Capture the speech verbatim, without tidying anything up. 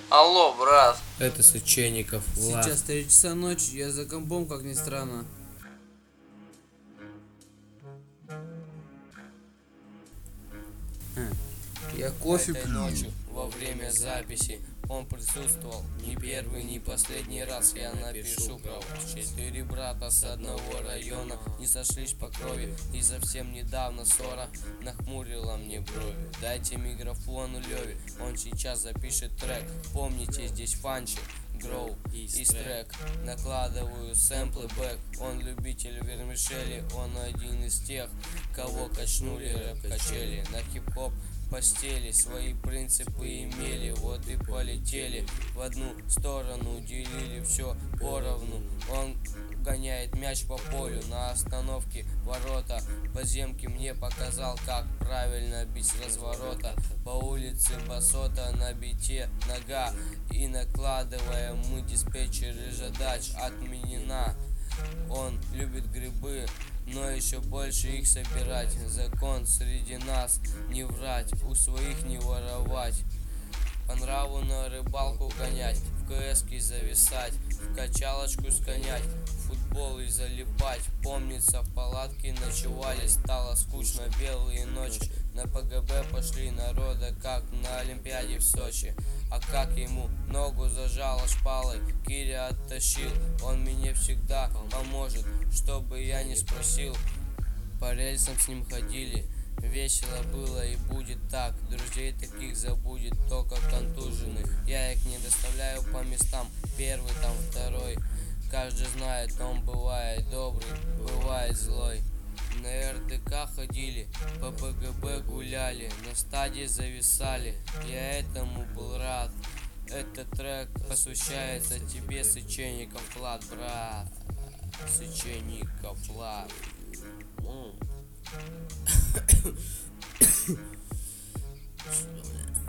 Алло, брат. Это Сычеников Влад. Сейчас три часа ночи, я за компом, как ни странно. Я кофе Этой пью. ночью во время записи он присутствовал не первый, не последний раз. Я напишу про вас. Четыре брата с одного района не сошлись по крови, и совсем недавно ссора нахмурила мне брови. Дайте микрофону Леве, он сейчас запишет трек. Помните, здесь фанчи, гроу и стрек. Накладываю сэмплы бэк. Он любитель вермишели, он один из тех, кого качнули рэп-качели. На хип-хоп постели свои принципы имели, вот и полетели в одну сторону, делили все поровну. Он гоняет мяч по полю на остановке ворота. Подземки мне показал, как правильно бить с разворота. По улице Басота на бите нога, и накладывая мы диспетчеры задач отменена. Он любит грибы, но еще больше их собирать. Закон среди нас не врать, у своих не воровать. По нраву на рыбалку гонять, в КСки зависать, в качалочку сгонять, в футбол и залипать. Помнится, в палатке ночевали, стало скучно белые ночи. На ПГБ пошли народа, как на Олимпиаде в Сочи. А как ему ногу зажало шпалой, Киря оттащил. Он мне всегда поможет, чтобы я не спросил. По рельсам с ним ходили, весело было и будет так. Друзей таких забудет только контуженных. Я их не доставляю по местам, первый там второй. Каждый знает, он бывает добрый, бывает злой. На РДК ходили, по ПГБ гуляли, на стадии зависали. Я этому был рад. Этот трек посвящается тебе, Сычеников Влад, брат. Сычеников Влад. Что, бля?